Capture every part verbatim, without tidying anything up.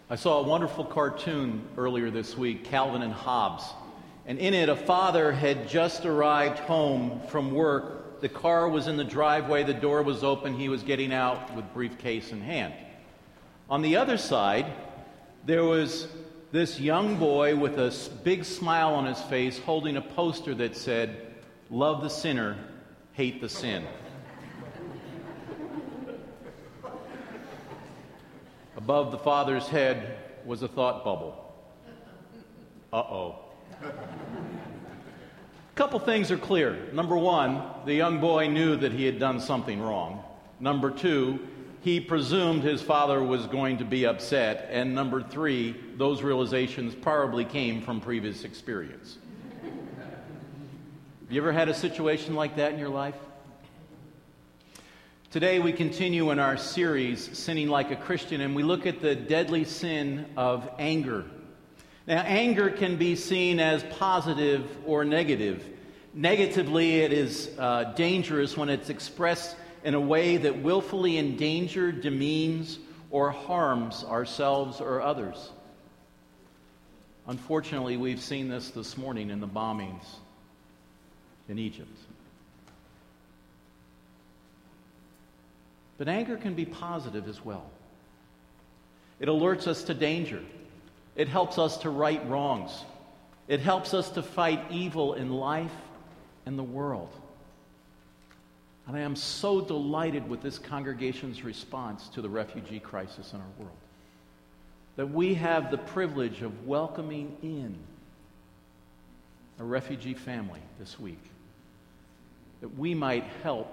I saw a wonderful cartoon earlier this week, Calvin and Hobbes. And in it, a father had just arrived home from work. The car was in the driveway, the door was open, he was getting out with briefcase in hand. On the other side, there was this young boy with a big smile on his face holding a poster that said, "Love the sinner, hate the sin." Above the father's head was a thought bubble. Uh-oh. A couple things are clear. Number one, the young boy knew that he had done something wrong. Number two, he presumed his father was going to be upset. And number three, those realizations probably came from previous experience. Have you ever had a situation like that in your life? Today we continue in our series, Sinning Like a Christian, and we look at the deadly sin of anger. Now, anger can be seen as positive or negative. Negatively, it is uh, dangerous when it's expressed in a way that willfully endangers, demeans, or harms ourselves or others. Unfortunately, we've seen this this morning in the bombings in Egypt. But anger can be positive as well. It alerts us to danger. It helps us to right wrongs. It helps us to fight evil in life and the world. And I am so delighted with this congregation's response to the refugee crisis in our world. That we have the privilege of welcoming in a refugee family this week. That we might help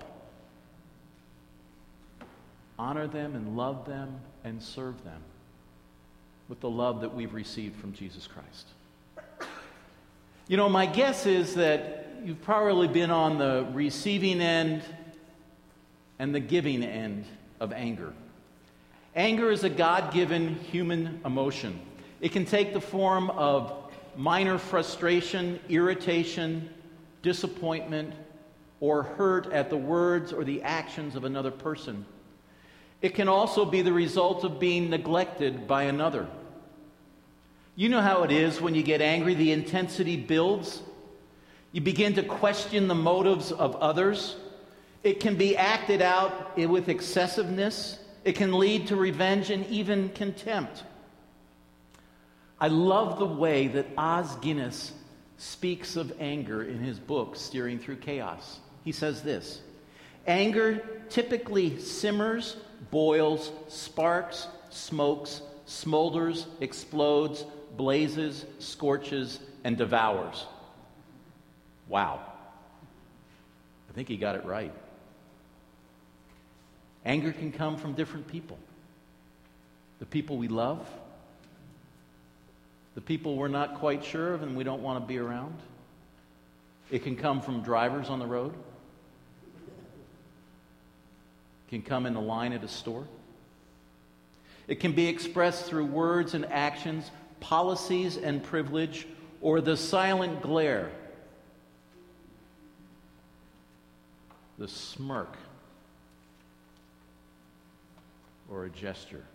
honor them and love them and serve them with the love that we've received from Jesus Christ. You know, my guess is that you've probably been on the receiving end and the giving end of anger. Anger is a God-given human emotion. It can take the form of minor frustration, irritation, disappointment, or hurt at the words or the actions of another person. It can also be the result of being neglected by another. You know how it is when you get angry, the intensity builds. You begin to question the motives of others. It can be acted out with excessiveness. It can lead to revenge and even contempt. I love the way that Os Guinness speaks of anger in his book, Steering Through Chaos. He says this: anger typically simmers, boils, sparks, smokes, smolders, explodes, blazes, scorches, and devours. Wow. I think he got it right. Anger can come from different people. The people we love, the people we're not quite sure of and we don't want to be around. It can come from drivers on the road. Can come in the line at a store. It can be expressed through words and actions, policies and privilege, or the silent glare, the smirk, or a gesture.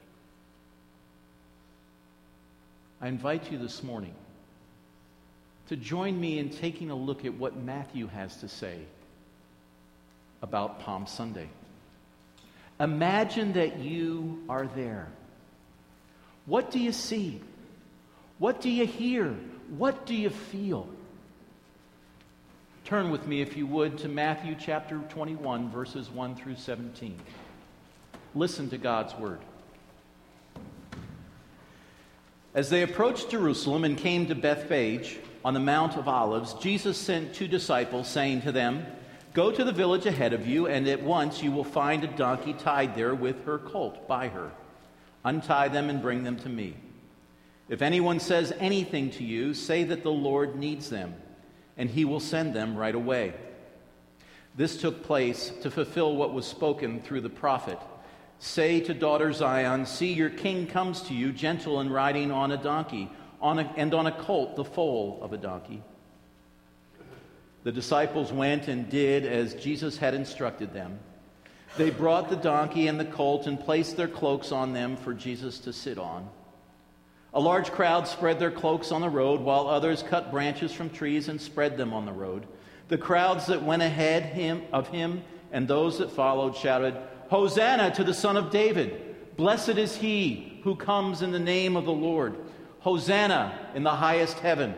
I invite you this morning to join me in taking a look at what Matthew has to say about Palm Sunday. Imagine that you are there. What do you see? What do you hear? What do you feel? Turn with me, if you would, to Matthew chapter twenty-one, verses one through seventeen. Listen to God's word. As they approached Jerusalem and came to Bethphage on the Mount of Olives, Jesus sent two disciples, saying to them, "Go to the village ahead of you, and at once you will find a donkey tied there with her colt by her. Untie them and bring them to me. If anyone says anything to you, say that the Lord needs them, and he will send them right away." This took place to fulfill what was spoken through the prophet. "Say to daughter Zion, see, your king comes to you, gentle and riding on a donkey, on a, and on a colt, the foal of a donkey." The disciples went and did as Jesus had instructed them. They brought the donkey and the colt and placed their cloaks on them for Jesus to sit on. A large crowd spread their cloaks on the road, while others cut branches from trees and spread them on the road. The crowds that went ahead him, of him and those that followed shouted, "Hosanna to the Son of David! Blessed is he who comes in the name of the Lord! Hosanna in the highest heaven!"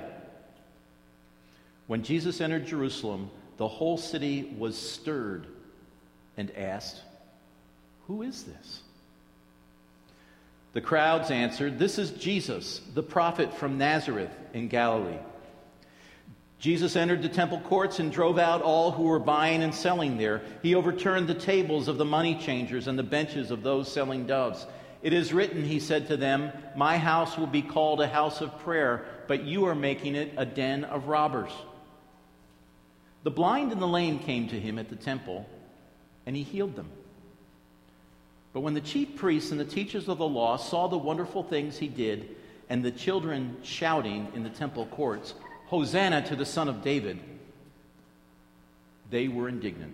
When Jesus entered Jerusalem, the whole city was stirred and asked, "Who is this?" The crowds answered, "This is Jesus, the prophet from Nazareth in Galilee." Jesus entered the temple courts and drove out all who were buying and selling there. He overturned the tables of the money changers and the benches of those selling doves. "It is written," he said to them, "My house will be called a house of prayer, but you are making it a den of robbers." The blind and the lame came to him at the temple, and he healed them. But when the chief priests and the teachers of the law saw the wonderful things he did, and the children shouting in the temple courts, "Hosanna to the Son of David," they were indignant.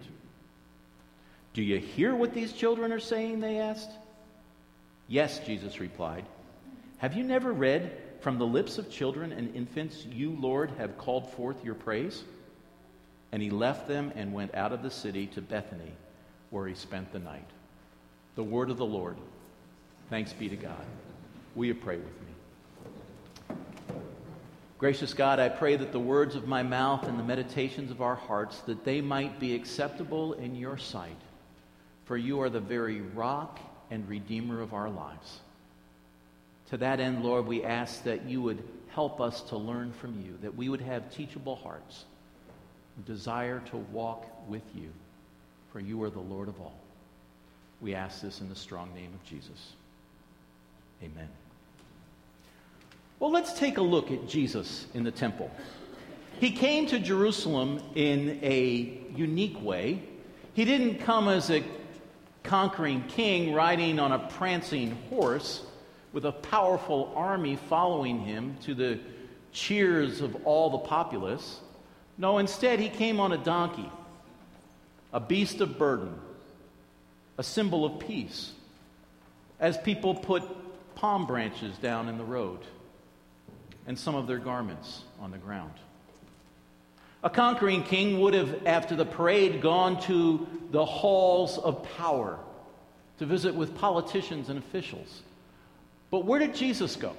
"Do you hear what these children are saying?" they asked. "Yes," Jesus replied. "Have you never read, 'From the lips of children and infants you, Lord, have called forth your praise'?" And he left them and went out of the city to Bethany, where he spent the night. The word of the Lord. Thanks be to God. Will you pray with me? Gracious God, I pray that the words of my mouth and the meditations of our hearts, that they might be acceptable in your sight. For you are the very rock and redeemer of our lives. To that end, Lord, we ask that you would help us to learn from you, that we would have teachable hearts, desire to walk with you, for you are the Lord of all. We ask this in the strong name of Jesus. Amen. Well, let's take a look at Jesus in the temple. He came to Jerusalem in a unique way. He didn't come as a conquering king riding on a prancing horse with a powerful army following him to the cheers of all the populace. No, instead he came on a donkey, a beast of burden, a symbol of peace, as people put palm branches down in the road and some of their garments on the ground. A conquering king would have, after the parade, gone to the halls of power to visit with politicians and officials. But where did Jesus go?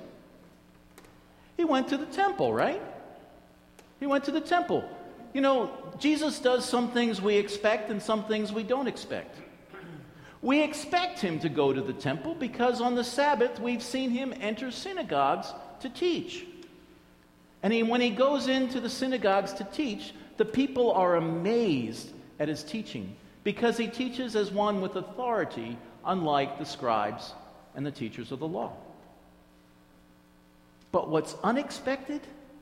He went to the temple, right? He went to the temple. You know, Jesus does some things we expect and some things we don't expect. We expect him to go to the temple because on the Sabbath we've seen him enter synagogues to teach. And he, when he goes into the synagogues to teach, the people are amazed at his teaching because he teaches as one with authority, unlike the scribes and the teachers of the law. But what's unexpected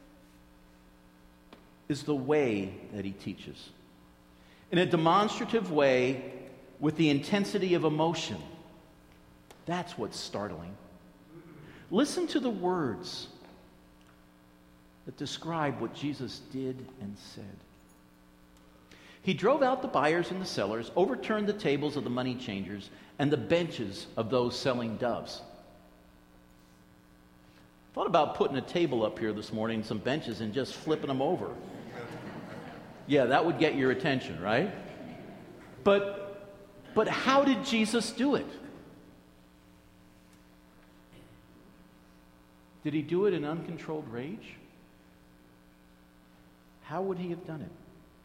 is the way that he teaches. In a demonstrative way, with the intensity of emotion. That's what's startling. Listen to the words that describe what Jesus did and said. He drove out the buyers and the sellers, overturned the tables of the money changers, and the benches of those selling doves. Thought about putting a table up here this morning, some benches, and just flipping them over. Yeah, that would get your attention, right? But But how did Jesus do it? Did he do it in uncontrolled rage? How would he have done it?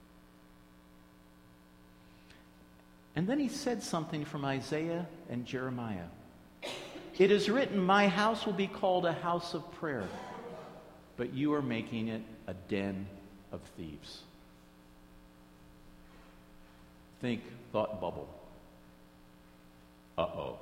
And then he said something from Isaiah and Jeremiah. "It is written, my house will be called a house of prayer, but you are making it a den of thieves." Think thought bubble. Uh-oh.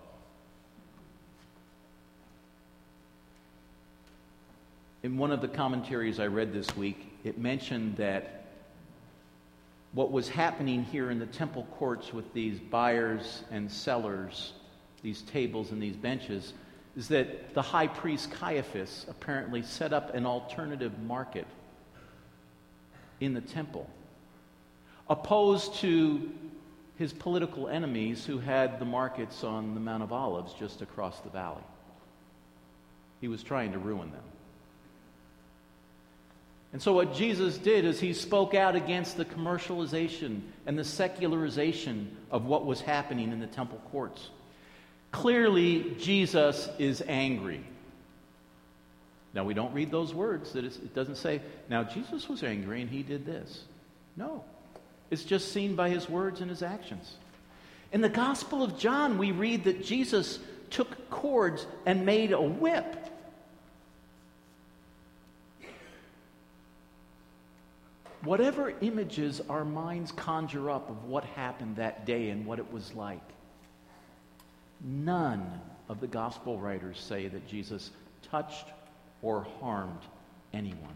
In one of the commentaries I read this week, it mentioned that what was happening here in the temple courts with these buyers and sellers, these tables and these benches, is that the high priest Caiaphas apparently set up an alternative market in the temple, opposed to his political enemies who had the markets on the Mount of Olives just across the valley. He was trying to ruin them. And so what Jesus did is he spoke out against the commercialization and the secularization of what was happening in the temple courts. Clearly, Jesus is angry. Now, we don't read those words. That it doesn't say, now Jesus was angry and he did this. No. It's just seen by his words and his actions. In the Gospel of John, we read that Jesus took cords and made a whip. Whatever images our minds conjure up of what happened that day and what it was like, none of the gospel writers say that Jesus touched or harmed anyone.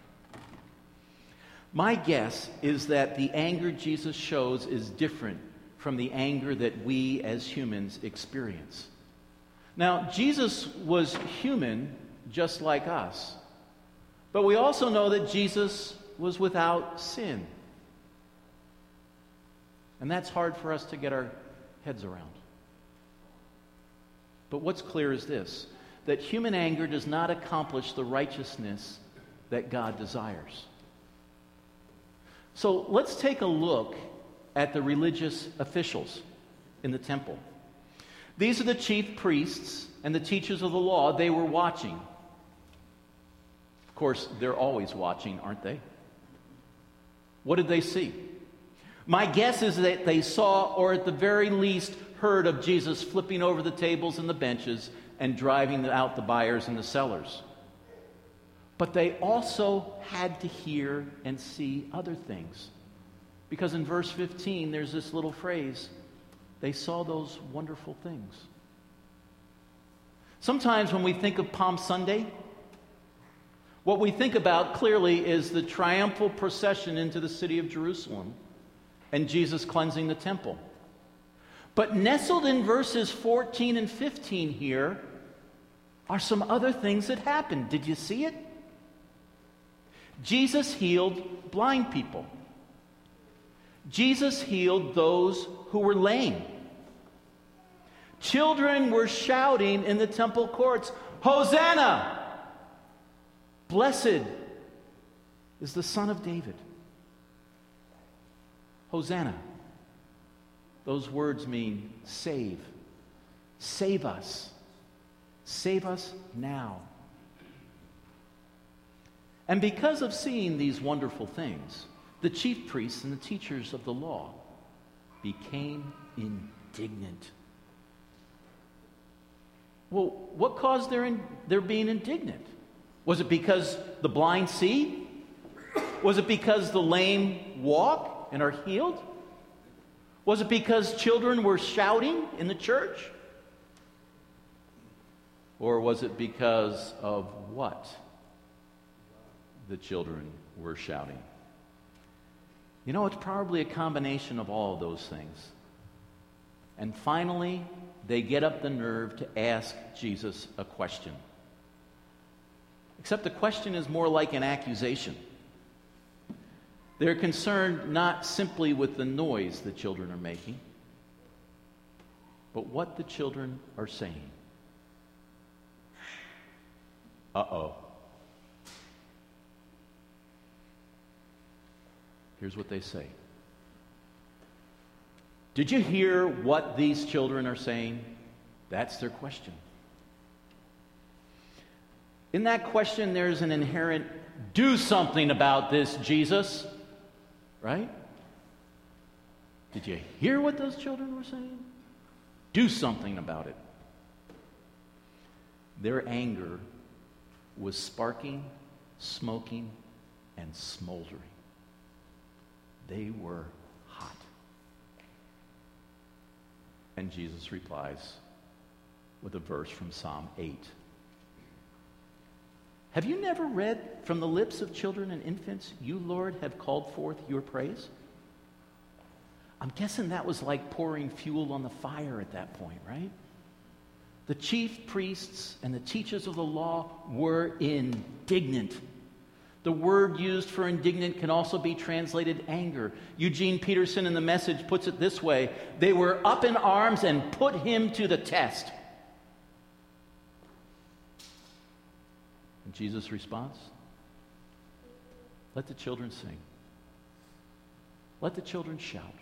My guess is that the anger Jesus shows is different from the anger that we as humans experience. Now, Jesus was human just like us, but we also know that Jesus was without sin. And that's hard for us to get our heads around. But what's clear is this, that human anger does not accomplish the righteousness that God desires. So let's take a look at the religious officials in the temple. These are the chief priests and the teachers of the law. They were watching. Of course, they're always watching, aren't they? What did they see? My guess is that they saw, or at the very least heard, of Jesus flipping over the tables and the benches and driving out the buyers and the sellers. But they also had to hear and see other things. Because in verse fifteen, there's this little phrase, they saw those wonderful things. Sometimes when we think of Palm Sunday, what we think about clearly is the triumphal procession into the city of Jerusalem and Jesus cleansing the temple. But nestled in verses fourteen and fifteen here are some other things that happened. Did you see it? Jesus healed blind people. Jesus healed those who were lame. Children were shouting in the temple courts, Hosanna! Blessed is the Son of David. Hosanna. Those words mean save. Save us. Save us now. And because of seeing these wonderful things, the chief priests and the teachers of the law became indignant. Well, what caused their, in, their being indignant? Was it because the blind see? Was it because the lame walk and are healed? Was it because children were shouting in the church? Or was it because of what the children were shouting? You know, it's probably a combination of all of those things. And finally, they get up the nerve to ask Jesus a question. Except the question is more like an accusation. They're concerned not simply with the noise the children are making, but what the children are saying. Uh-oh. Here's what they say. Did you hear what these children are saying? That's their question. In that question, there's an inherent, do something about this, Jesus. Right? Did you hear what those children were saying? Do something about it. Their anger was sparking, smoking, and smoldering. They were hot. And Jesus replies with a verse from Psalm eight. Have you never read, from the lips of children and infants, you, Lord, have called forth your praise? I'm guessing that was like pouring fuel on the fire at that point, right? The chief priests and the teachers of the law were indignant. The word used for indignant can also be translated anger. Eugene Peterson in The Message puts it this way: they were up in arms and put him to the test. And Jesus' response? Let the children sing. Let the children shout.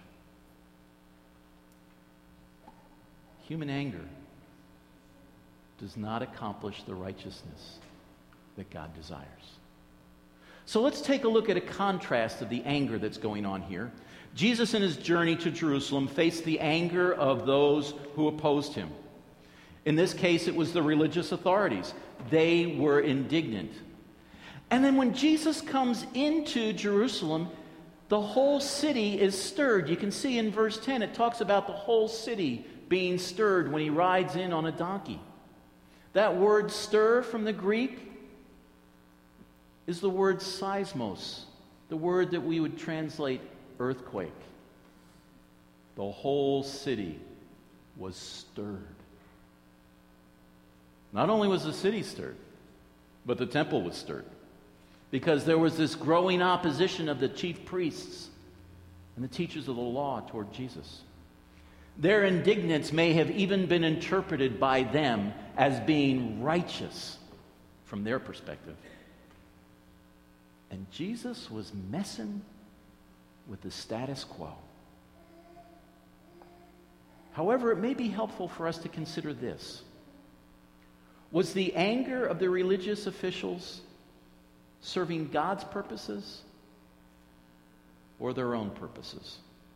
Human anger does not accomplish the righteousness that God desires. So let's take a look at a contrast of the anger that's going on here. Jesus, in his journey to Jerusalem, faced the anger of those who opposed him. In this case, it was the religious authorities. They were indignant. And then when Jesus comes into Jerusalem, the whole city is stirred. You can see in verse ten, it talks about the whole city being stirred when he rides in on a donkey. That word stir from the Greek is the word seismos, the word that we would translate earthquake. The whole city was stirred. Not only was the city stirred, but the temple was stirred, because there was this growing opposition of the chief priests and the teachers of the law toward Jesus. Their indignance may have even been interpreted by them as being righteous from their perspective. And Jesus was messing with the status quo. However, it may be helpful for us to consider this. Was the anger of the religious officials serving God's purposes or their own purposes?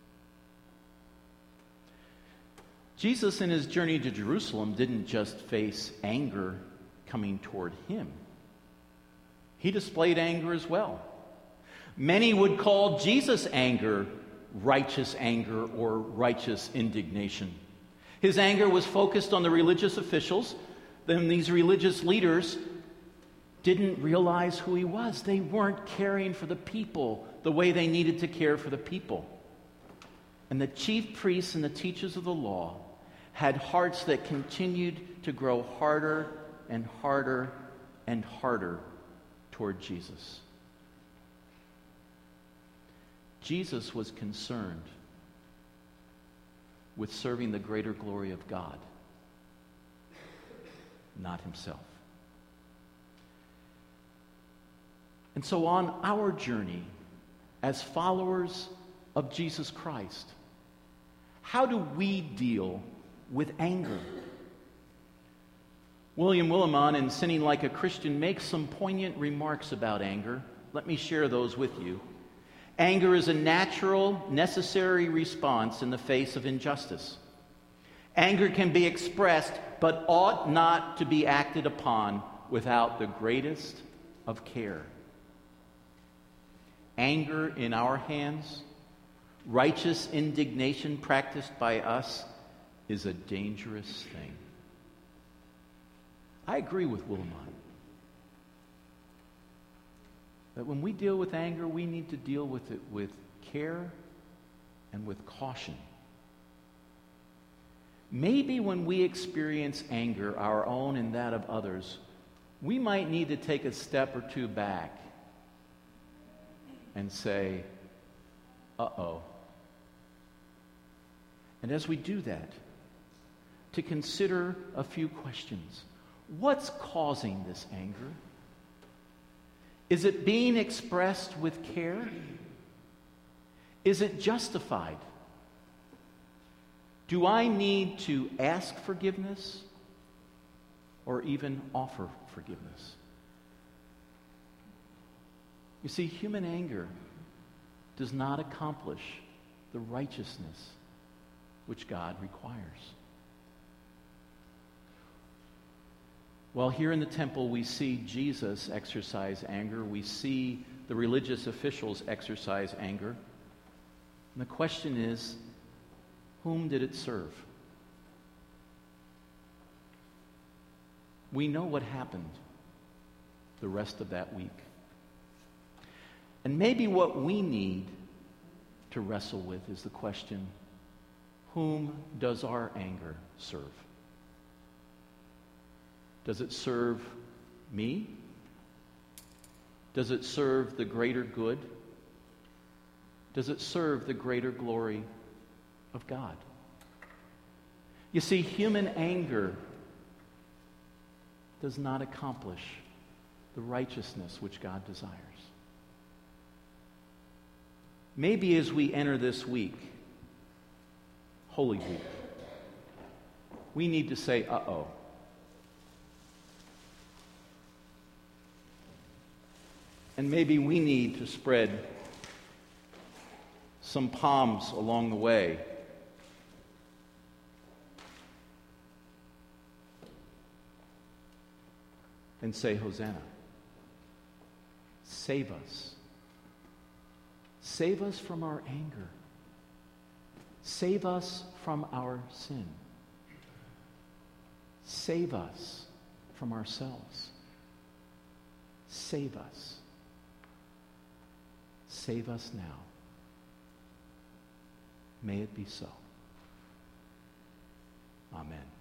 Jesus, in his journey to Jerusalem, didn't just face anger coming toward him. He displayed anger as well. Many would call Jesus' anger righteous anger or righteous indignation. His anger was focused on the religious officials. Then these religious leaders didn't realize who he was. They weren't caring for the people the way they needed to care for the people. And the chief priests and the teachers of the law had hearts that continued to grow harder and harder and harder toward Jesus. Jesus was concerned with serving the greater glory of God, not himself. And so on our journey as followers of Jesus Christ, how do we deal with anger? William Willimon, in Sinning Like a Christian, makes some poignant remarks about anger. Let me share those with you. Anger is a natural, necessary response in the face of injustice. Anger can be expressed, but ought not to be acted upon without the greatest of care. Anger in our hands, righteous indignation practiced by us, is a dangerous thing. I agree with Willimon that when we deal with anger, we need to deal with it with care and with caution. Maybe when we experience anger, our own and that of others, we might need to take a step or two back and say, uh-oh. And as we do that, to consider a few questions. What's causing this anger? Is it being expressed with care? Is it justified? Do I need to ask forgiveness or even offer forgiveness? You see, human anger does not accomplish the righteousness which God requires. Well, here in the temple, we see Jesus exercise anger. We see the religious officials exercise anger. And the question is, whom did it serve? We know what happened the rest of that week. And maybe what we need to wrestle with is the question, whom does our anger serve? Does it serve me? Does it serve the greater good? Does it serve the greater glory of God? You see, human anger does not accomplish the righteousness which God desires. Maybe as we enter this week, Holy Week, we need to say, uh-oh. And maybe we need to spread some palms along the way. And say, Hosanna. Save us. Save us from our anger. Save us from our sin. Save us from ourselves. Save us. Save us now. May it be so. Amen.